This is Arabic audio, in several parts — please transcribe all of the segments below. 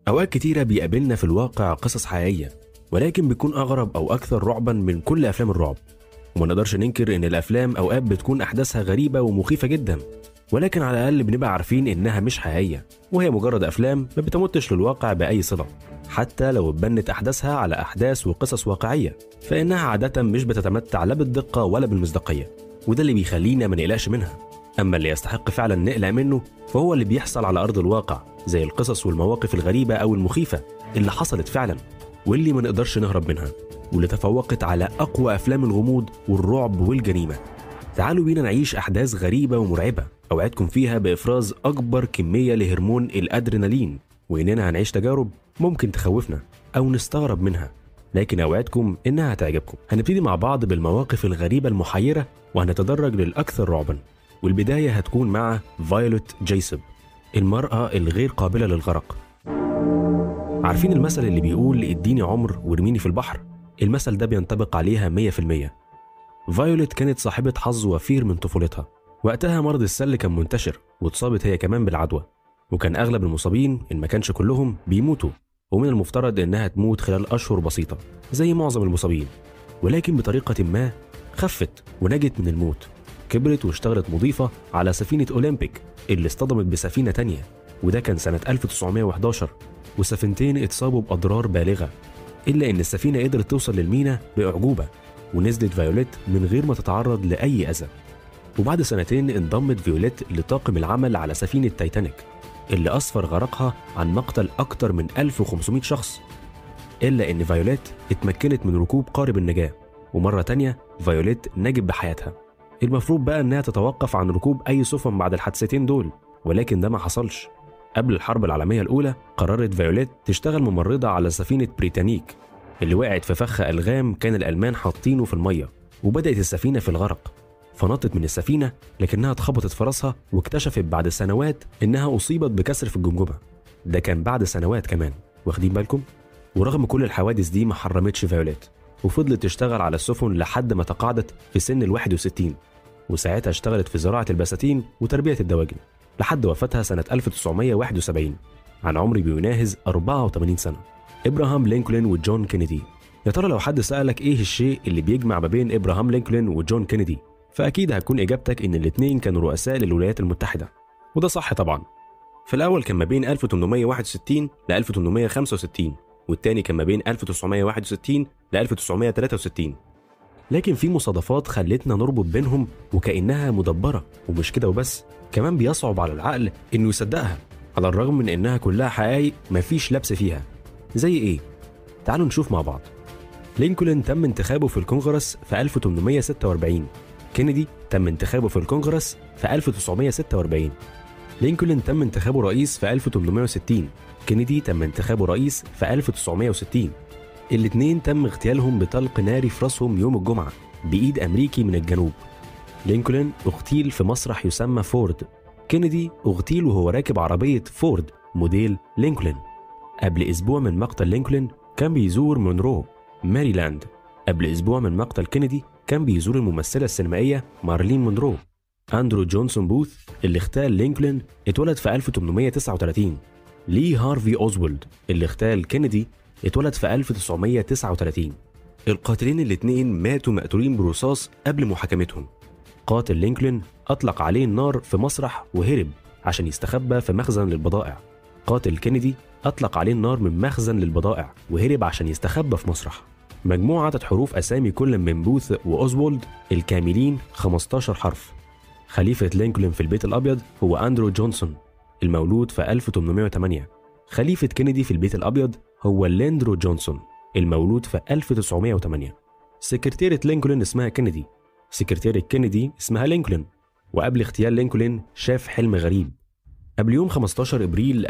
أوقات كتيرة بيقابلنا في الواقع قصص حقيقية، ولكن بتكون أغرب أو أكثر رعبا من كل أفلام الرعب. وما نقدرش ننكر إن الأفلام أوقات بتكون أحداثها غريبة ومخيفة جدا، ولكن على الأقل بنبقى عارفين إنها مش حقيقية، وهي مجرد أفلام ما بتمتش للواقع بأي صلة. حتى لو اتبنت أحداثها على أحداث وقصص واقعية، فإنها عادة مش بتتمتع لا بالدقة ولا بالمصداقية، وده اللي بيخلينا ما نقلقش منها. أما اللي يستحق فعلا نقلق منه فهو اللي بيحصل على أرض الواقع، زي القصص والمواقف الغريبة أو المخيفة اللي حصلت فعلا واللي ما نقدرش نهرب منها، واللي تفوقت على أقوى أفلام الغموض والرعب والجريمة. تعالوا بينا نعيش أحداث غريبة ومرعبة أوعدكم فيها بإفراز أكبر كمية لهرمون الأدرينالين، وإننا هنعيش تجارب ممكن تخوفنا أو نستغرب منها، لكن أوعدكم إنها هتعجبكم. هنبتدي مع بعض بالمواقف الغريبة المحيرة وهنتدرج للأكثر رعبا، والبداية هتكون مع فايوليت جيسوب، المرأة الغير قابلة للغرق. عارفين المثل اللي بيقول اديني عمر وارميني في البحر؟ المثل ده بينطبق عليها 100%. فايوليت كانت صاحبة حظ وفير من طفولتها. وقتها مرض السل كان منتشر، واتصابت هي كمان بالعدوى، وكان أغلب المصابين إن ما كانش كلهم بيموتوا، ومن المفترض إنها تموت خلال أشهر بسيطة زي معظم المصابين، ولكن بطريقة ما خفت ونجت من الموت. كبرت واشتغلت مضيفة على سفينة أولمبيك اللي اصطدمت بسفينة تانية، وده كان سنة 1911، والسفينتين اتصابوا بأضرار بالغة، إلا إن السفينة قدرت توصل للمينا بأعجوبة، ونزلت فايوليت من غير ما تتعرض لأي أذى. وبعد سنتين انضمت فيوليت لطاقم العمل على سفينة تايتانيك اللي أسفر غرقها عن مقتل أكتر من 1500 شخص، إلا إن فايوليت اتمكنت من ركوب قارب النجاة، ومرة تانية فايوليت نجت بحياتها. المفروض بقى إنها تتوقف عن ركوب أي سفن بعد الحادثتين دول، ولكن ده ما حصلش. قبل الحرب العالمية الأولى قررت فايوليت تشتغل ممرضة على سفينة بريتانيك اللي وقعت في فخ ألغام كان الألمان حاطينه في المية، وبدأت السفينة في الغرق. فنطت من السفينة لكنها اتخبطت في راسها، واكتشفت بعد سنوات إنها أصيبت بكسر في الجمجمة. ده كان بعد سنوات كمان، واخدين بالكم؟ ورغم كل الحوادث دي ما حرمتش فايوليت، وفضلت تشتغل على السفن لحد ما تقاعدت في سن 61، وساعتها اشتغلت في زراعة البساتين وتربية الدواجن لحد وفاتها سنة 1971 عن عمر بيناهز 84 سنة. إبراهام لينكولن وجون كينيدي. يا ترى لو حد سألك إيه الشيء اللي بيجمع ما بين إبراهام لينكولن وجون كينيدي، فأكيد هتكون إجابتك إن الاتنين كانوا رؤساء للولايات المتحدة، وده صح طبعا. في الأول كان ما بين 1861 ل 1865، والتاني كان ما بين 1961 ل 1963. لكن في مصادفات خلتنا نربط بينهم وكأنها مدبرة، ومش كده وبس، كمان بيصعب على العقل إنه يصدقها على الرغم من إنها كلها حقائق مفيش لبس فيها. زي إيه؟ تعالوا نشوف مع بعض. لينكولن تم انتخابه في الكونغرس في 1846. كينيدي تم انتخابه في الكونغرس في 1946. لينكولن تم انتخابه رئيس في 1860. كينيدي تم انتخابه رئيس في 1960. الاتنين تم اغتيالهم بطلق ناري في راسهم يوم الجمعة بإيد أمريكي من الجنوب. لينكولن اغتيل في مسرح يسمى فورد. كينيدي اغتيل وهو راكب عربية فورد موديل لينكولن. قبل أسبوع من مقتل لينكولن كان بيزور مونرو ماريلاند. قبل أسبوع من مقتل كينيدي كان بيزور الممثلة السينمائية مارلين مونرو. أندرو جونسون بوث اللي اغتال لينكولن اتولد في 1839. لي هارفي أوزولد اللي اغتال كينيدي اتولد في 1939. القاتلين الاتنين ماتوا مقتولين برصاص قبل محاكمتهم. قاتل لينكولن أطلق عليه النار في مسرح وهرب عشان يستخبى في مخزن للبضائع. قاتل كينيدي أطلق عليه النار من مخزن للبضائع وهرب عشان يستخبى في مسرح. مجموعة عدد حروف أسامي كل من بوث وأوزولد الكاملين 15 حرف. خليفة لينكولن في البيت الأبيض هو أندرو جونسون المولود في 1808. خليفة كينيدي في البيت الأبيض هو ليندرو جونسون المولود في 1908. سكرتيرة لينكولن اسمها كينيدي. سكرتيرة كينيدي اسمها لينكولن. وقبل اغتيال لينكولن شاف حلم غريب. قبل يوم 15 إبريل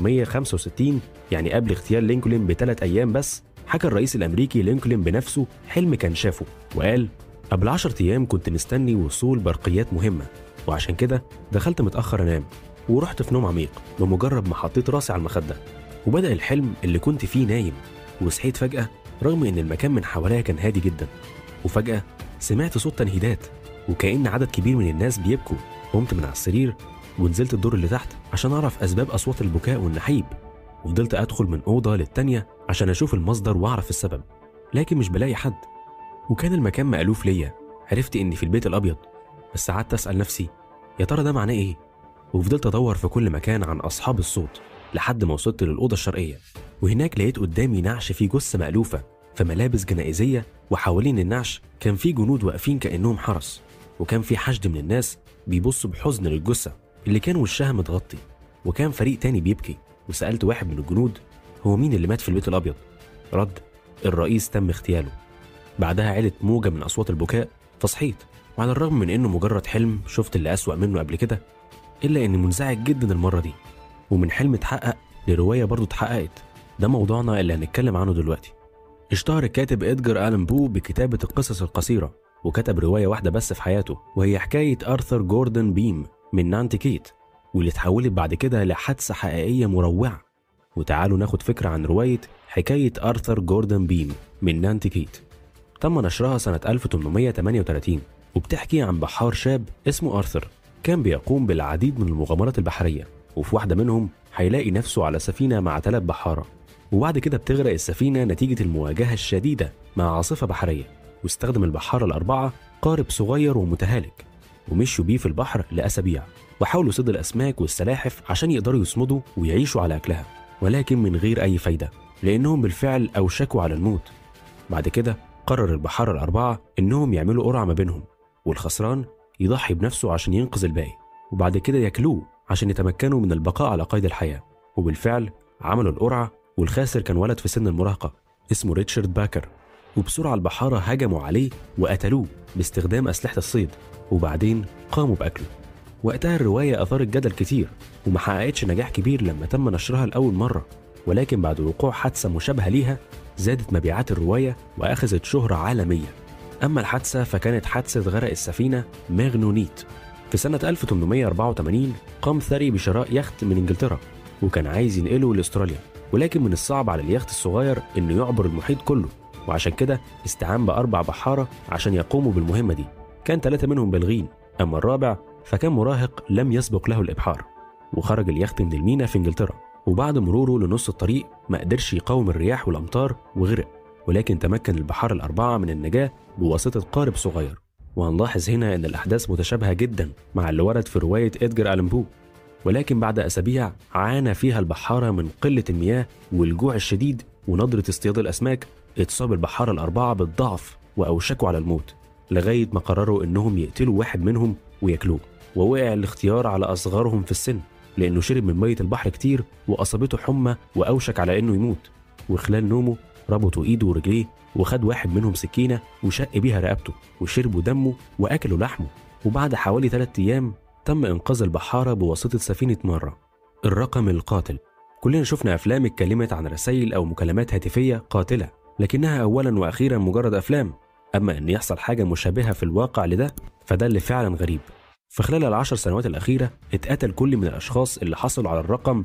1865، يعني قبل اغتيال لينكولن ب3 أيام بس، حكى الرئيس الأمريكي لينكولن بنفسه حلم كان شافه، وقال: قبل 10 أيام كنت مستني وصول برقيات مهمة، وعشان كده دخلت متأخر أنام ورحت في نوم عميق بمجرد ما حطيت راسي على المخدة. وبدأ الحلم اللي كنت فيه نايم، وصحيت فجأة رغم إن المكان من حواليا كان هادي جدا، وفجأة سمعت صوت تنهيدات وكأن عدد كبير من الناس بيبكوا. قمت من على السرير ونزلت الدور اللي تحت عشان أعرف أسباب أصوات البكاء والنحيب، وفضلت أدخل من أوضة للتانية عشان أشوف المصدر وأعرف السبب، لكن مش بلاقي حد، وكان المكان مألوف ليا. عرفت إني في البيت الأبيض، بس قعدت أسأل نفسي يا ترى ده معناه إيه؟ وفضلت أدور في كل مكان عن أصحاب الصوت لحد ما وصلت للأوضة الشرقية، وهناك لقيت قدامي نعش فيه جثة مألوفة في ملابس جنائزية، وحوالين النعش كان في جنود واقفين كأنهم حرس، وكان في حشد من الناس بيبصوا بحزن للجثة اللي كان وشها متغطي، وكان فريق تاني بيبكي. وسألت واحد من الجنود هو مين اللي مات في البيت الأبيض؟ رد الرئيس تم اغتياله. بعدها علت موجة من أصوات البكاء، فصحيت، وعلى الرغم من إنه مجرد حلم شفت اللي أسوأ منه قبل كده، إلا إني منزعج جدا المرة دي، ومن حلم اتحقق لرواية برضو اتحققت. ده موضوعنا اللي هنتكلم عنه دلوقتي. اشتهر الكاتب إدجار آلان بو بكتابة القصص القصيرة، وكتب رواية واحدة بس في حياته، وهي حكاية آرثر جوردن بيم من نانتيكيت، واللي اتحولت بعد كده لحادثة حقيقية مروعة. وتعالوا ناخد فكرة عن رواية حكاية آرثر جوردن بيم من نانتيكيت. تم نشرها سنة 1838، وبتحكي عن بحار شاب اسمه آرثر كان بيقوم بالعديد من المغامرات البحرية، وفي واحدة منهم هيلاقي نفسه على سفينة مع 3 بحارة، وبعد كده بتغرق السفينة نتيجة المواجهة الشديدة مع عاصفة بحرية. واستخدم البحارة ال4 قارب صغير ومتهالك، ومشوا بيه في البحر لأسابيع، وحاولوا صيد الأسماك والسلاحف عشان يقدروا يصمدوا ويعيشوا على أكلها، ولكن من غير أي فايدة، لأنهم بالفعل أوشكوا على الموت. بعد كده قرر البحارة ال4 إنهم يعملوا قرعة ما بينهم، والخسران يضحي بنفسه عشان ينقذ الباقي، وبعد كده ياكلوه عشان يتمكنوا من البقاء على قيد الحياة. وبالفعل عملوا القرعة، والخاسر كان ولد في سن المراهقة اسمه ريتشارد باكر، وبسرعة البحارة هجموا عليه وقتلوه باستخدام أسلحة الصيد، وبعدين قاموا بأكله. وقتها الرواية أثارت جدل كتير، وما حققتش نجاح كبير لما تم نشرها لأول مرة، ولكن بعد وقوع حادثة مشابهة ليها زادت مبيعات الرواية وأخذت شهرة عالمية. أما الحادثة فكانت حادثة غرق السفينة ماغنونيت. في سنة 1884 قام ثري بشراء يخت من إنجلترا، وكان عايز ينقله لأستراليا، ولكن من الصعب على اليخت الصغير إنه يعبر المحيط كله، وعشان كده استعان ب4 بحارة عشان يقوموا بالمهمة دي. كان 3 منهم بالغين، أما الرابع فكان مراهق لم يسبق له الإبحار. وخرج اليخت من الميناء في إنجلترا، وبعد مروره لنص الطريق ما قدرش يقاوم الرياح والأمطار وغرق، ولكن تمكن البحارة ال4 من النجاة بواسطة قارب صغير. وهنلاحظ هنا إن الأحداث متشابهة جدا مع اللي ورد في رواية إدجار آلان بو، ولكن بعد أسابيع عانى فيها البحارة من قلة المياه والجوع الشديد ونضرة اصطياد الأسماك. اتصاب البحارة ال4 بالضعف وأوشكوا على الموت، لغاية ما قرروا إنهم يقتلوا واحد منهم وياكلوه. ووقع الاختيار على أصغرهم في السن، لأنه شرب من مية البحر كتير وأصابته حمى وأوشك على إنه يموت. وخلال نومه ربطوا إيده ورجليه، وخد واحد منهم سكينة وشق بيها رقبته، وشربوا دمه وأكلوا لحمه. وبعد حوالي 3 أيام تم إنقاذ البحارة بواسطة سفينة مارة. الرقم القاتل. كلنا شفنا أفلام اتكلمت عن رسائل أو مكالمات هاتفية قاتلة، لكنها أولا وأخيرا مجرد أفلام. أما أن يحصل حاجة مشابهة في الواقع لده فده اللي فعلا غريب. فخلال ال10 سنوات الأخيرة اتقتل كل من الأشخاص اللي حصلوا على الرقم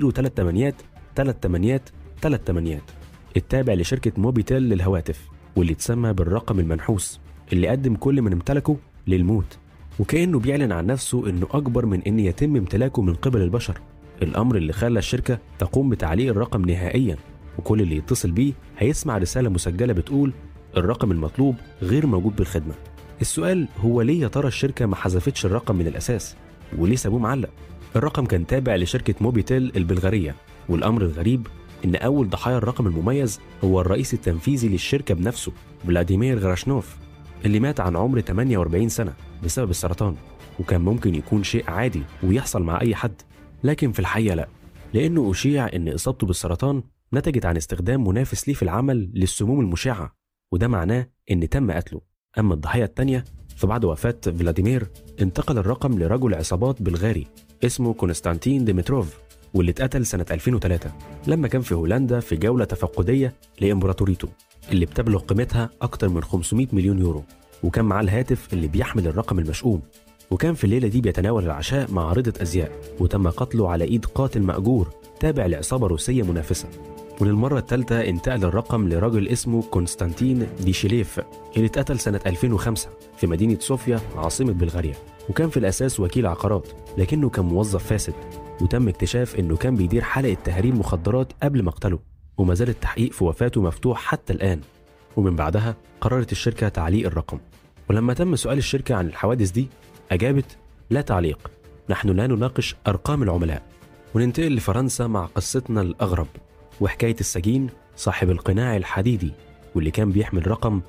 0383838 التابع لشركة موبيتيل للهواتف، واللي اتسمى بالرقم المنحوس، اللي قدم كل من امتلكه للموت، وكأنه بيعلن عن نفسه إنه أكبر من إن يتم امتلاكه من قبل البشر. الأمر اللي خلى الشركة تقوم بتعليق الرقم نهائيا، وكل اللي يتصل بيه هيسمع رسالة مسجلة بتقول الرقم المطلوب غير موجود بالخدمة. السؤال هو ليه يا ترى الشركة ما حذفتش الرقم من الأساس؟ وليه سابوه معلق؟ الرقم كان تابع لشركة موبيتيل البلغارية، والأمر الغريب إن أول ضحايا الرقم المميز هو الرئيس التنفيذي للشركة بنفسه فلاديمير غراشنوف، اللي مات عن عمر 48 سنة بسبب السرطان. وكان ممكن يكون شيء عادي ويحصل مع أي حد، لكن في الحقيقة لا، لأنه أشيع إن إصابته بالسرطان نتجت عن استخدام منافس ليه في العمل للسموم المشعة، وده معناه إن تم قتله. أما الضحية التانية فبعد وفاة فلاديمير انتقل الرقم لرجل عصابات بلغاري اسمه كونستانتين ديمتروف، واللي اتقتل سنة 2003 لما كان في هولندا في جولة تفقدية لإمبراطوريته اللي بتبلغ قيمتها أكتر من 500 مليون يورو، وكان معاه الهاتف اللي بيحمل الرقم المشؤوم. وكان في الليلة دي بيتناول العشاء مع عارضة أزياء، وتم قتله على إيد قاتل مأجور تابع لعصابة روسية منافسة. وللمرة الثالثة انتقل الرقم لرجل اسمه كونستانتين ديشيليف، اللي اتقتل سنة 2005 في مدينة صوفيا عاصمة بلغاريا، وكان في الأساس وكيل عقارات لكنه كان موظف فاسد. وتم اكتشاف إنه كان بيدير حلقة تهريب مخدرات قبل مقتله، وما زال التحقيق في وفاته مفتوح حتى الآن. ومن بعدها قررت الشركة تعليق الرقم، ولما تم سؤال الشركة عن الحوادث دي أجابت: لا تعليق، نحن لا نناقش أرقام العملاء. وننتقل لفرنسا مع قصتنا الأغرب، وحكاية السجين صاحب القناع الحديدي واللي كان بيحمل رقم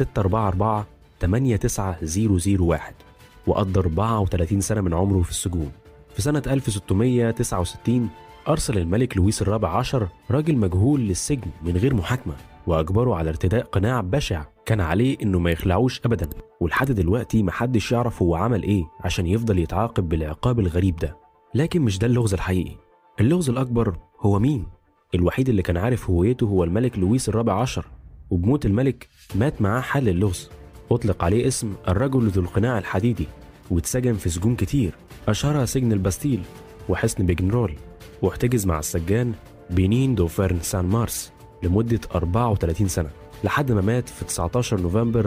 644-89001، وقضى 34 سنة من عمره في السجون. في سنة 1669 أرسل الملك لويس الرابع عشر راجل مجهول للسجن من غير محاكمة، وأجبره على ارتداء قناع بشع كان عليه إنه ما يخلعوش أبدا. ولحد دلوقتي محدش يعرف هو عمل إيه عشان يفضل يتعاقب بالعقاب الغريب ده. لكن مش ده اللغز الحقيقي. اللغز الأكبر هو مين؟ الوحيد اللي كان عارف هويته هو الملك لويس الرابع عشر، وبموت الملك مات معاه حل اللغز. أطلق عليه اسم الرجل ذو القناع الحديدي، واتسجن في سجون كتير أشهرها سجن الباستيل وحصن بيجنرول، واحتجز مع السجان بينين دوفيرن سان مارس لمدة 34 سنة لحد ما مات في 19 نوفمبر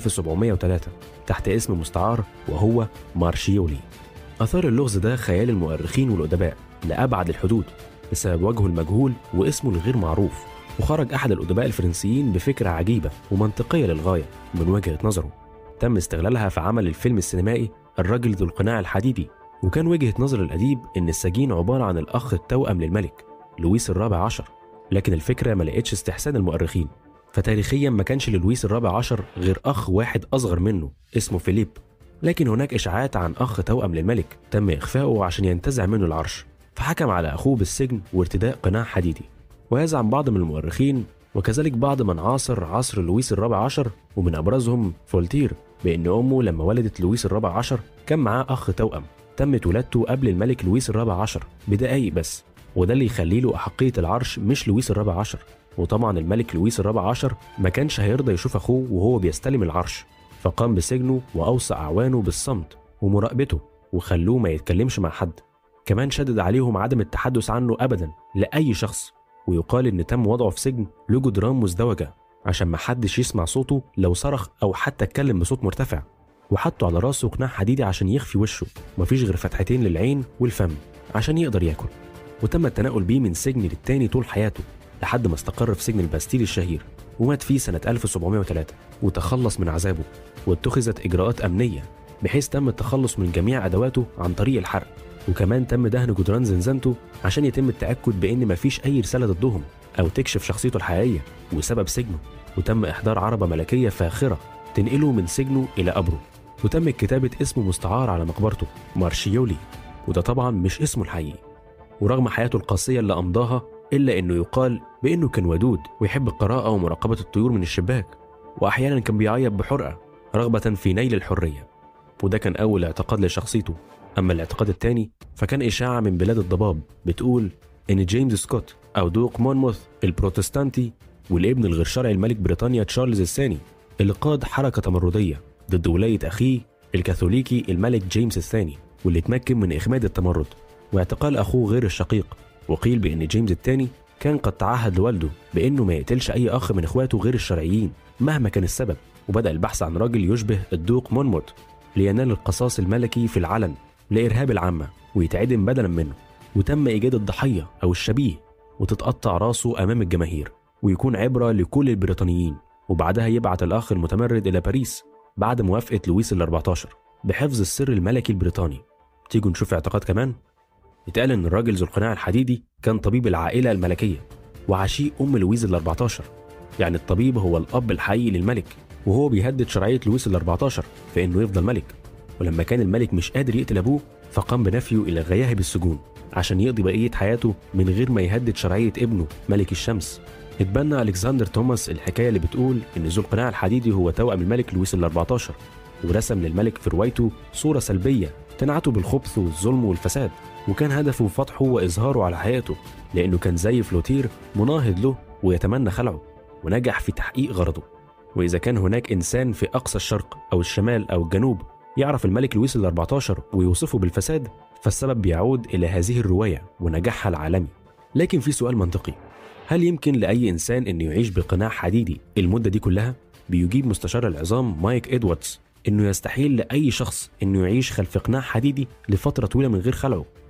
1703 تحت اسم مستعار وهو مارشيولي. أثار اللغز ده خيال المؤرخين والأدباء لأبعد الحدود بسبب وجهه المجهول واسمه الغير معروف. وخرج أحد الأدباء الفرنسيين بفكرة عجيبة ومنطقية للغاية من وجهة نظره، تم استغلالها في عمل الفيلم السينمائي الرجل ذو القناع الحديدي. وكان وجهة نظر الأديب إن السجين عبارة عن الأخ التوأم للملك لويس الرابع عشر، لكن الفكرة ما لقتش استحسان المؤرخين، فتاريخيا ما كانش للويس الرابع عشر غير أخ واحد أصغر منه اسمه فيليب. لكن هناك إشاعات عن أخ توأم للملك تم إخفاؤه عشان ينتزع منه العرش، فحكم على أخوه بالسجن وارتداء قناع حديدي. ويزعم بعض من المؤرخين وكذلك بعض من عاصر عصر لويس الرابع عشر ومن أبرزهم فولتير بأن أمه لما ولدت لويس الرابع عشر كان معاه أخ توأم تمت ولادته قبل الملك لويس الرابع عشر بدقايق بس، وده اللي يخلي له أحقية العرش مش لويس الرابع عشر. وطبعا الملك لويس الرابع عشر ما كانش هيرضى يشوف أخوه وهو بيستلم العرش، فقام بسجنه وأوصى أعوانه بالصمت ومراقبته وخلوه ما يتكلمش مع حد. كمان شدد عليهم عدم التحدث عنه أبدا لأي شخص، ويقال إن تم وضعه في سجن له جدران مزدوجة عشان ما حدش يسمع صوته لو صرخ أو حتى اتكلم بصوت مرتفع، وحطوا على راسه قناع حديدي عشان يخفي وشه، مفيش غير فتحتين للعين والفم عشان يقدر ياكل. وتم التنقل بيه من سجن للتاني طول حياته لحد ما استقر في سجن الباستيل الشهير، ومات فيه سنة 1703 وتخلص من عذابه. واتخذت إجراءات أمنية بحيث تم التخلص من جميع أدواته عن طريق الحرق، وكمان تم دهن جدران زنزانته عشان يتم التأكد بأن مفيش أي رسالة ضدهم أو تكشف شخصيته الحقيقية وسبب سجنه. وتم إحضار عربة ملكية فاخرة تنقله من سجنه إلى قبره، وتم كتابة اسمه مستعار على مقبرته مارشيولي، وده طبعا مش اسمه الحقيقي. ورغم حياته القاسية اللي أمضاها إلا إنه يقال بأنه كان ودود ويحب القراءة ومراقبة الطيور من الشباك، وأحيانا كان بيعيط بحرقة رغبة في نيل الحرية. وده كان أول اعتقاد لشخصيته. أما الاعتقاد الثاني فكان إشاعة من بلاد الضباب بتقول إن جيمس سكوت أو دوق مونموث البروتستانتي والابن الغير شرعي الملك بريطانيا تشارلز الثاني اللي قاد حركة تمردية ضد ولاية أخيه الكاثوليكي الملك جيمس الثاني، واللي تمكن من إخماد التمرد واعتقال أخوه غير الشقيق. وقيل بأن جيمس الثاني كان قد تعهد لوالده بأنه ما يقتلش أي أخ من إخواته غير الشرعيين مهما كان السبب، وبدأ البحث عن راجل يشبه الدوق مونموث لينال القصاص الملكي في العلن لإرهاب العامة ويتعدم بدلا منه. وتم إيجاد الضحية أو الشبيه وتتقطع راسه أمام الجماهير ويكون عبرة لكل البريطانيين، وبعدها يبعت الأخ المتمرد إلى باريس بعد موافقة لويس ال14 بحفظ السر الملكي البريطاني. تيجوا نشوف اعتقاد كمان. يتقال إن الراجل ذو القناع الحديدي كان طبيب العائلة الملكية وعشيق أم لويس ال14، يعني الطبيب هو الأب الحقيقي للملك، وهو بيهدد شرعية لويس ال14 في إنه يفضل ملك. ولما كان الملك مش قادر يقتل أبوه فقام بنفيه إلى غياهب السجون عشان يقضي بقية حياته من غير ما يهدد شرعية ابنه ملك الشمس. اتبنى ألكسندر توماس الحكاية اللي بتقول إن ذو القناع الحديدي هو توأم الملك لويس ال14، ورسم للملك في روايته صورة سلبية تنعته بالخبث والظلم والفساد، وكان هدفه فتحه وإظهاره على حقيقته لأنه كان زي فلوتير مناهض له ويتمنى خلعه، ونجح في تحقيق غرضه. وإذا كان هناك إنسان في أقصى الشرق أو الشمال أو الجنوب يعرف الملك لويس ال14 ويوصفه بالفساد، فالسبب بيعود إلى هذه الرواية ونجاحها العالمي. لكن في سؤال منطقي، هل يمكن لأي إنسان إنه يعيش بقناع حديدي المدة دي كلها؟ بيجيب مستشار العظام مايك إدواردز إنه يستحيل لأي شخص إنه يعيش خلف قناع حديدي لفترة طويلة من غير خلعه،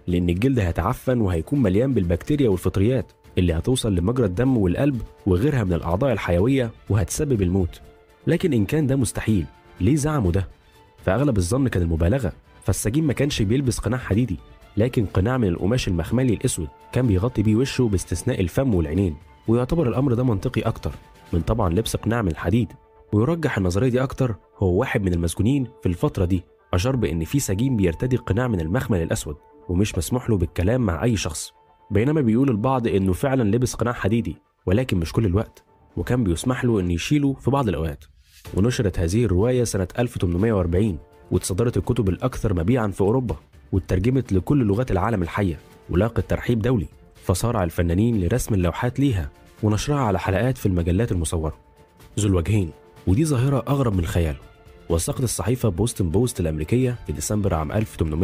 لأن الجلد هيتعفن وهيكون مليان بالبكتيريا والفطريات اللي هتوصل لمجرى الدم والقلب وغيرها من الأعضاء الحيوية وهتسبب الموت. لكن إن كان ده مستحيل، ليه زعموا ده؟ فأغلب الظن كان المبالغة، فالسجين ما كانش بيلبس قناع حديدي، لكن قناع من القماش المخملي الأسود كان بيغطي بيه وشه باستثناء الفم والعينين، ويعتبر الأمر ده منطقي أكتر من طبعا لبس قناع من الحديد. ويرجح النظرية دي أكتر هو واحد من المسجونين في الفترة دي أشار بإن في سجين بيرتدي قناع من المخمل الأسود ومش مسموح له بالكلام مع أي شخص، بينما بيقول البعض إنه فعلا لبس قناع حديدي ولكن مش كل الوقت، وكان بيسمح له إنه يشيله في بعض الأوقات. ونشرت هذه الرواية سنة 1840، واتصدرت الكتب الأكثر مبيعا في أوروبا، واترجمت لكل لغات العالم الحية، ولاقت ترحيب دولي، فصارع الفنانين لرسم اللوحات ليها ونشرها على حلقات في المجلات المصورة. ذو الوجهين، ودي ظاهرة أغرب من الخيال. وثقت الصحيفة بوستن بوست الأمريكية في ديسمبر عام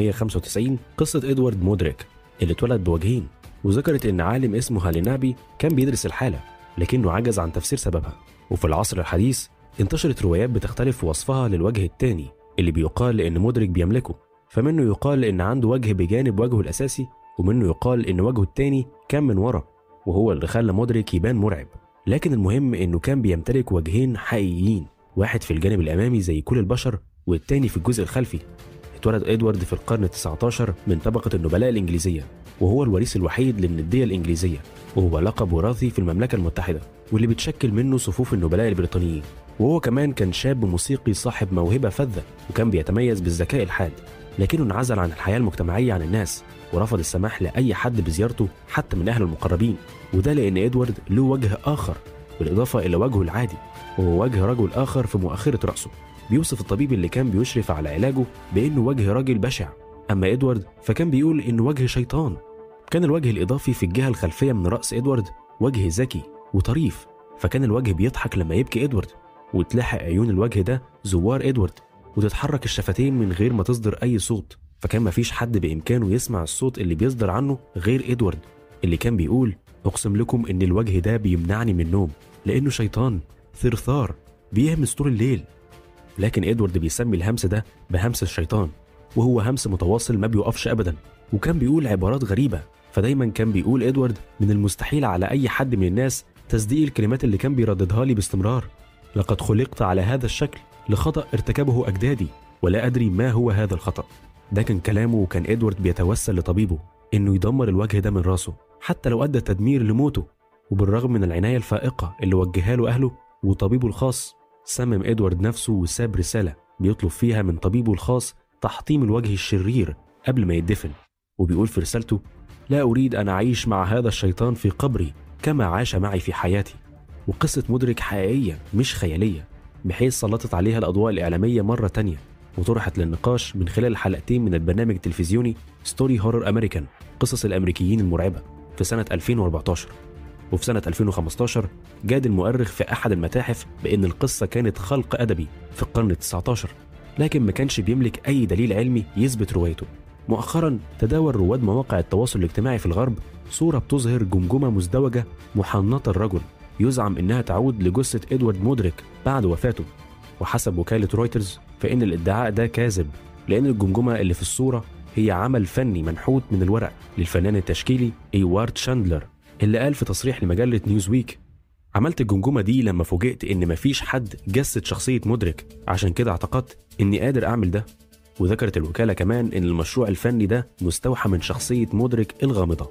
1895 قصة إدوارد مودريك اللي اتولد بوجهين، وذكرت إن عالم اسمه هالينابي كان بيدرس الحالة لكنه عجز عن تفسير سببها. وفي العصر الحديث انتشرت روايات بتختلف في وصفها للوجه الثاني اللي بيقال إن مودريك بيملكه، فمنه يقال إن عنده وجه بجانب وجهه الأساسي، ومنه يقال إن وجهه الثاني كان من ورا وهو اللي خلى مودريك يبان مرعب. لكن المهم إنه كان بيمتلك وجهين حقيقيين، واحد في الجانب الأمامي زي كل البشر والتاني في الجزء الخلفي. اتولد إدوارد في القرن ال19 من طبقة النبلاء الإنجليزية، وهو الوريث الوحيد للندية الإنجليزية، وهو لقب وراثي في المملكة المتحدة واللي بتشكل منه صفوف النبلاء البريطانيين. وهو كمان كان شاب موسيقي صاحب موهبة فذة، وكان بيتميز بالذكاء الحاد، لكنه انعزل عن الحياة المجتمعية عن الناس، ورفض السماح لأي حد بزيارته حتى من أهله المقربين. وده لأن إدوارد له وجه آخر بالإضافة إلى وجهه العادي، وهو وجه رجل آخر في مؤخرة رأسه. بيوصف الطبيب اللي كان بيشرف على علاجه بأنه وجه راجل بشع، أما إدوارد فكان بيقول إنه وجه شيطان. كان الوجه الإضافي في الجهة الخلفية من رأس إدوارد وجه ذكي وطريف، فكان الوجه بيضحك لما يبكي إدوارد، وتلاحق عيون الوجه ده زوار إدوارد، وتتحرك الشفتين من غير ما تصدر أي صوت، فكان مفيش حد بإمكانه يسمع الصوت اللي بيصدر عنه غير إدوارد، اللي كان بيقول أقسم لكم إن الوجه ده بيمنعني من النوم لأنه شيطان ثرثار بيهمس طول الليل. لكن إدوارد بيسمي الهمس ده بهمس الشيطان، وهو همس متواصل ما بيوقفش أبدا، وكان بيقول عبارات غريبة. فدايما كان بيقول إدوارد من المستحيل على أي حد من الناس تصديق الكلمات اللي كان بيرددها لي باستمرار. لقد خلقت على هذا الشكل لخطأ ارتكبه أجدادي ولا أدري ما هو هذا الخطأ. ده كان كلامه، وكان إدوارد بيتوسل لطبيبه إنه يدمر الوجه ده من راسه حتى لو أدى تدمير لموته. وبالرغم من العناية الفائقة اللي وجهها له أهله وطبيبه الخاص، صمم إدوارد نفسه وساب رسالة بيطلب فيها من طبيبه الخاص تحطيم الوجه الشرير قبل ما يدفن. وبيقول في رسالته: لا أريد أن أعيش مع هذا الشيطان في قبري كما عاش معي في حياتي. وقصة مودريك حقيقية مش خيالية، بحيث سلطت عليها الأضواء الإعلامية مرة تانية وطرحت للنقاش من خلال حلقتين من البرنامج التلفزيوني ستوري هورر أمريكان، قصص الأمريكيين المرعبة، في سنة 2014. وفي سنة 2015 جاد المؤرخ في أحد المتاحف بأن القصة كانت خلق أدبي في القرن ال19، لكن ما كانش بيملك أي دليل علمي يثبت روايته. مؤخرا تداول رواد مواقع التواصل الاجتماعي في الغرب صورة بتظهر جمجمة مزدوجة محنطة الرجل يزعم إنها تعود لجثة إدوارد مودريك بعد وفاته. وحسب وكالة رويترز فإن الادعاء ده كاذب، لأن الجمجمة اللي في الصورة هي عمل فني منحوت من الورق للفنان التشكيلي إيوارد شاندلر، اللي قال في تصريح لمجلة نيوزويك: عملت الجمجمة دي لما فوجئت إن مفيش حد جسد شخصية مودريك، عشان كده اعتقدت إني قادر أعمل ده. وذكرت الوكالة كمان إن المشروع الفني ده مستوحى من شخصية مودريك الغامضة.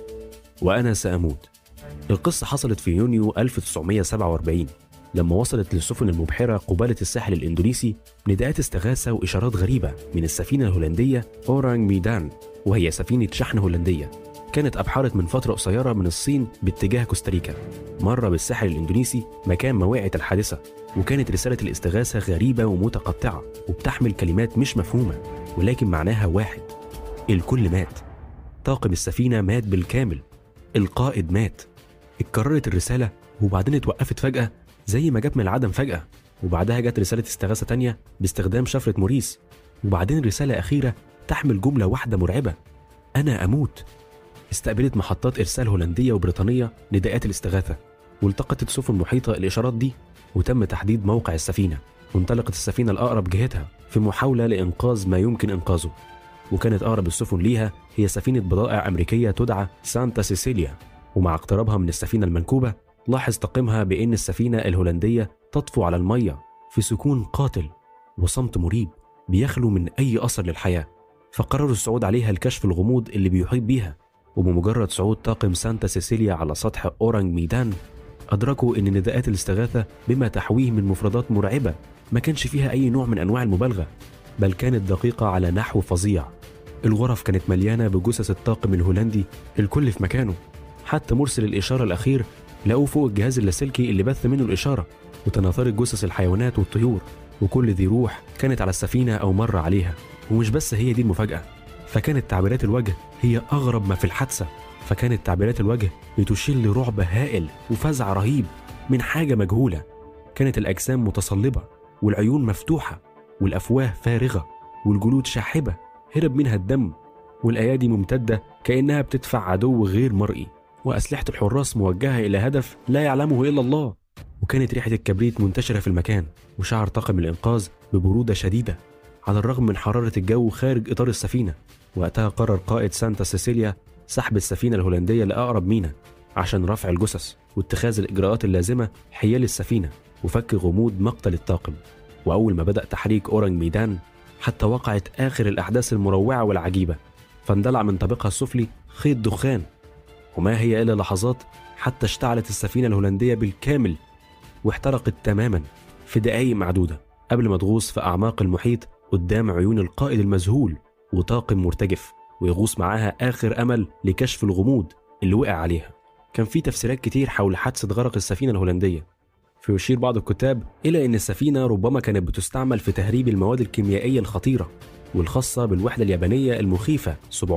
وأنا سأموت. القصة حصلت في يونيو 1947 لما وصلت للسفن المبحرة قبالة الساحل الإندونيسي نداءات استغاثة وإشارات غريبة من السفينة الهولندية أورانج ميدان، وهي سفينة شحن هولندية كانت أبحرت من فترة قصيرة من الصين باتجاه كوستاريكا، مرة بالساحل الإندونيسي مكان موقعة الحادثة. وكانت رسالة الاستغاثة غريبة ومتقطعة وبتحمل كلمات مش مفهومة ولكن معناها واحد: الكل مات. طاقم السفينة مات بالكامل، القائد مات. اتكررت الرسالة وبعدين اتوقفت فجأة زي ما جت من العدم فجأة، وبعدها جت رسالة استغاثة تانية باستخدام شفرة موريس، وبعدين رسالة أخيرة تحمل جملة واحدة مرعبة: أنا أموت. استقبلت محطات إرسال هولندية وبريطانية نداءات الاستغاثة، والتقطت سفن محيطة الإشارات دي، وتم تحديد موقع السفينة، وانطلقت السفينة الأقرب جهتها في محاولة لإنقاذ ما يمكن إنقاذه. وكانت أقرب السفن ليها هي سفينة بضائع أمريكية تدعى سانتا سيسيليا. ومع اقترابها من السفينة المنكوبة لاحظ طاقمها بأن السفينة الهولندية تطفو على المية في سكون قاتل وصمت مريب بيخلو من أي أثر للحياة، فقرروا الصعود عليها لكشف الغموض اللي بيحيط بيها. وبمجرد صعود طاقم سانتا سيسيليا على سطح أورانج ميدان أدركوا أن نداءات الاستغاثة بما تحويه من مفردات مرعبة ما كانش فيها أي نوع من أنواع المبالغة، بل كانت دقيقة على نحو فظيع. الغرف كانت مليانة بجثث الطاقم الهولندي الكل في مكانه، حتى مرسل الإشارة الأخير لقوه فوق الجهاز اللاسلكي اللي بث منه الإشارة، وتناثرت جثث الحيوانات والطيور، وكل ذي روح كانت على السفينة أو مر عليها. ومش بس هي دي المفاجأة، فكانت تعبيرات الوجه هي أغرب ما في الحادثة. فكانت تعبيرات الوجه بتشير لرعب هائل وفزع رهيب من حاجة مجهولة. كانت الأجسام متصلبة والعيون مفتوحة والأفواه فارغة والجلود شاحبة هرب منها الدم، والأيادي ممتدة كأنها بتدفع عدو غير مرئي، وأسلحة الحراس موجهة إلى هدف لا يعلمه إلا الله. وكانت ريحة الكبريت منتشرة في المكان، وشعر طاقم الإنقاذ ببرودة شديدة على الرغم من حرارة الجو خارج إطار السفينة. وقتها قرر قائد سانتا سيسيليا سحب السفينة الهولندية لأقرب ميناء عشان رفع الجثث واتخاذ الإجراءات اللازمة حيال السفينة وفك غموض مقتل الطاقم. وأول ما بدأ تحريك أورانج ميدان حتى وقعت آخر الأحداث المروعة والعجيبة، فاندلع من طابقها السفلي خيط دخان، وما هي إلا لحظات حتى اشتعلت السفينة الهولندية بالكامل واحترقت تماما في دقايق معدودة قبل ما تغوص في أعماق المحيط قدام عيون القائد المذهول وطاقم مرتجف، ويغوص معاها آخر أمل لكشف الغموض اللي وقع عليها. كان في تفسيرات كتير حول حادثة غرق السفينة الهولندية، فيشير بعض الكتاب إلى أن السفينة ربما كانت بتستعمل في تهريب المواد الكيميائية الخطيرة والخاصة بالوحدة اليابانية المخيفة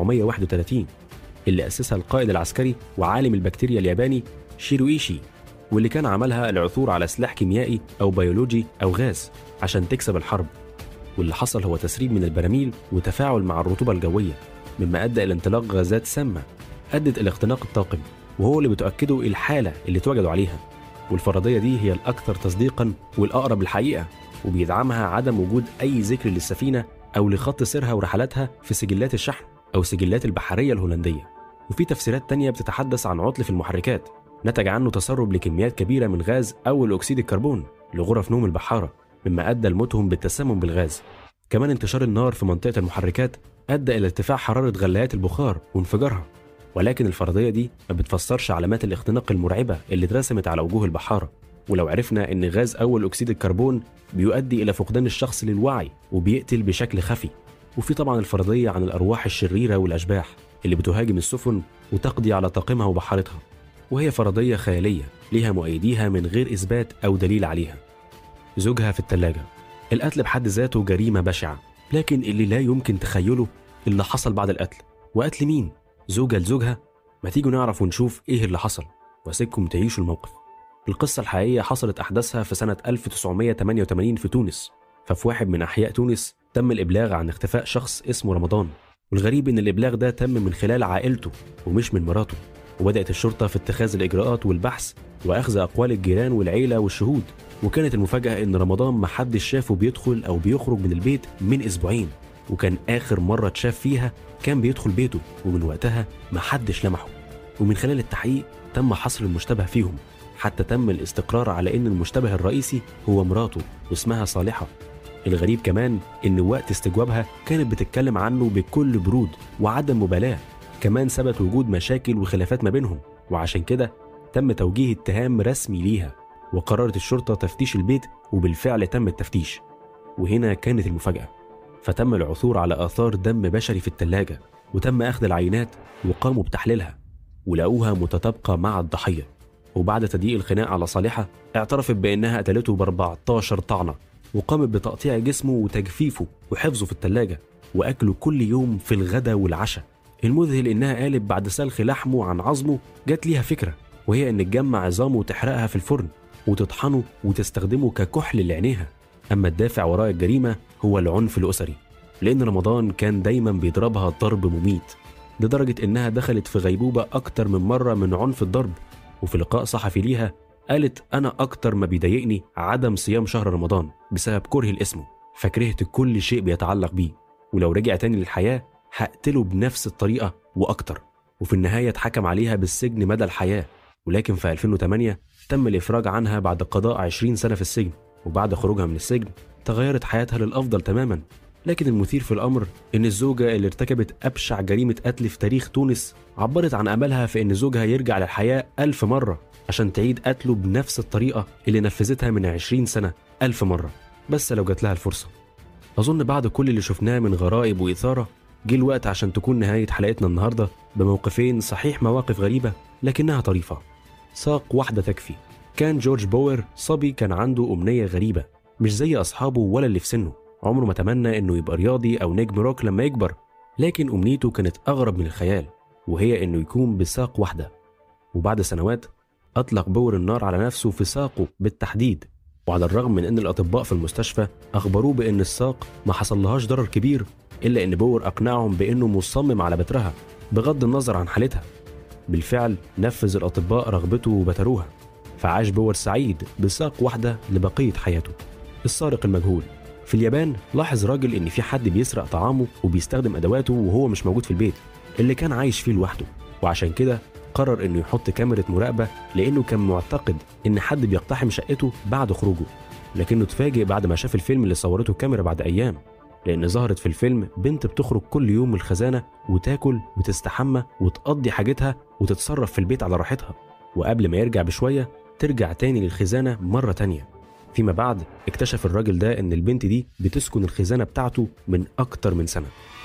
731 اللي أسسها القائد العسكري وعالم البكتيريا الياباني شيرويشي، واللي كان عملها العثور على سلاح كيميائي أو بيولوجي أو غاز عشان تكسب الحرب. واللي حصل هو تسريب من البراميل وتفاعل مع الرطوبة الجوية، مما أدى إلى انطلاق غازات سامة أدت إلى اختناق الطاقم، وهو اللي بتؤكده الحالة اللي توجدوا عليها. والفرضية دي هي الأكثر تصديقا والأقرب للحقيقة، وبيدعمها عدم وجود أي ذكر للسفينة أو لخط سيرها ورحلاتها في سجلات الشحن أو سجلات البحرية الهولندية. وفي تفسيرات تانية بتتحدث عن عطل في المحركات نتج عنه تسرب لكميات كبيرة من غاز أول أكسيد الكربون لغرف نوم البحارة، مما أدى لموتهم بالتسمم بالغاز. كمان انتشار النار في منطقة المحركات أدى إلى ارتفاع حرارة غلايات البخار وانفجارها. ولكن الفرضية دي ما بتفسرش علامات الاختناق المرعبة اللي اترسمت على وجوه البحارة. ولو عرفنا إن غاز أول أكسيد الكربون بيؤدي إلى فقدان الشخص للوعي وبيقتل بشكل خفي. وفي طبعا الفرضية عن الأرواح الشريرة والأشباح اللي بتهاجم السفن وتقضي على طاقمها وبحارتها، وهي فرضية خيالية ليها مؤيديها من غير إثبات أو دليل عليها. زوجها في الثلاجة. القتل بحد ذاته جريمة بشعة، لكن اللي لا يمكن تخيله اللي حصل بعد القتل. وقتل مين؟ زوجة لزوجها؟ ما تيجوا نعرف ونشوف إيه اللي حصل واسيبكم تعيشوا الموقف. القصة الحقيقية حصلت أحداثها في سنة 1988 في تونس. ففي واحد من أحياء تونس تم الإبلاغ عن اختفاء شخص اسمه رمضان، والغريب إن الإبلاغ ده تم من خلال عائلته ومش من مراته. وبدأت الشرطة في اتخاذ الإجراءات والبحث وأخذ أقوال الجيران والعيلة والشهود. وكانت المفاجأة إن رمضان محدش شافه بيدخل أو بيخرج من البيت من أسبوعين، وكان آخر مرة اتشاف فيها كان بيدخل بيته، ومن وقتها محدش لمحه. ومن خلال التحقيق تم حصر المشتبه فيهم، حتى تم الاستقرار على إن المشتبه الرئيسي هو مراته واسمها صالحة. الغريب كمان إن وقت استجوابها كانت بتتكلم عنه بكل برود وعدم مبالاة. كمان ثبت وجود مشاكل وخلافات ما بينهم، وعشان كده تم توجيه اتهام رسمي ليها، وقررت الشرطة تفتيش البيت، وبالفعل تم التفتيش. وهنا كانت المفاجأة، فتم العثور على آثار دم بشري في الثلاجة، وتم أخذ العينات وقاموا بتحليلها ولقوها متطابقة مع الضحية. وبعد تضييق الخناق على صالحة اعترفت بأنها قتلته ب14 طعنة، وقامت بتقطيع جسمه وتجفيفه وحفظه في الثلاجة وأكله كل يوم في الغداء والعشاء. المذهل إنها قالت بعد سلخ لحمه عن عظمه جات ليها فكرة، وهي إن تجمع عظامه وتحرقها في الفرن وتطحنه وتستخدمه ككحل لعينيها. أما الدافع وراء الجريمة هو العنف الأسري، لأن رمضان كان دايما بيضربها ضرب مميت لدرجة إنها دخلت في غيبوبة أكتر من مرة من عنف الضرب. وفي لقاء صحفي ليها قالت: أنا أكتر ما بيضايقني عدم صيام شهر رمضان بسبب كرهي لاسمه، فكرهت كل شيء بيتعلق بيه، ولو رجع تاني للحياة هقتله بنفس الطريقة وأكتر. وفي النهاية اتحكم عليها بالسجن مدى الحياة، ولكن في 2008 تم الإفراج عنها بعد قضاء 20 سنة في السجن. وبعد خروجها من السجن تغيرت حياتها للأفضل تماما. لكن المثير في الأمر إن الزوجة اللي ارتكبت أبشع جريمة قتل في تاريخ تونس عبرت عن أملها في إن زوجها يرجع للحياة 1000 مرة عشان تعيد قتله بنفس الطريقة اللي نفذتها من 20 سنة 1000 مرة، بس لو جات لها الفرصة. أظن بعد كل اللي شفناه من غرائب وإثارة جه الوقت عشان تكون نهاية حلقتنا النهاردة بموقفين، صحيح مواقف غريبة لكنها طريفة. ساق واحدة تكفي. كان جورج بوير صبي كان عنده أمنية غريبة، مش زي أصحابه ولا اللي في سنه. عمره ما تمنى إنه يبقى رياضي أو نجم روك لما يكبر، لكن أمنيته كانت أغرب من الخيال، وهي إنه يكون بساق واحدة. وبعد سنوات أطلق بوير النار على نفسه في ساقه بالتحديد، وعلى الرغم من إن الأطباء في المستشفى أخبروه بإن الساق ما حصلهاش ضرر كبير، إلا إن بوير أقنعهم بإنه مصمم على بترها بغض النظر عن حالتها. بالفعل نفذ الأطباء رغبته وبتروها، فعاش بوير سعيد بساق واحدة لبقية حياته. السارق المجهول. في اليابان لاحظ راجل إن في حد بيسرق طعامه وبيستخدم أدواته وهو مش موجود في البيت اللي كان عايش فيه لوحده، وعشان كده قرر إنه يحط كاميرا مراقبة لأنه كان معتقد إن حد بيقتحم شقته بعد خروجه. لكنه اتفاجئ بعد ما شاف الفيلم اللي صورته الكاميرا بعد أيام، لأن ظهرت في الفيلم بنت بتخرج كل يوم من الخزانة وتاكل وتستحمى وتقضي حاجتها وتتصرف في البيت على راحتها، وقبل ما يرجع بشوية ترجع تاني للخزانة مرة تانية. فيما بعد اكتشف الراجل ده إن البنت دي بتسكن الخزانة بتاعته من أكتر من سنة.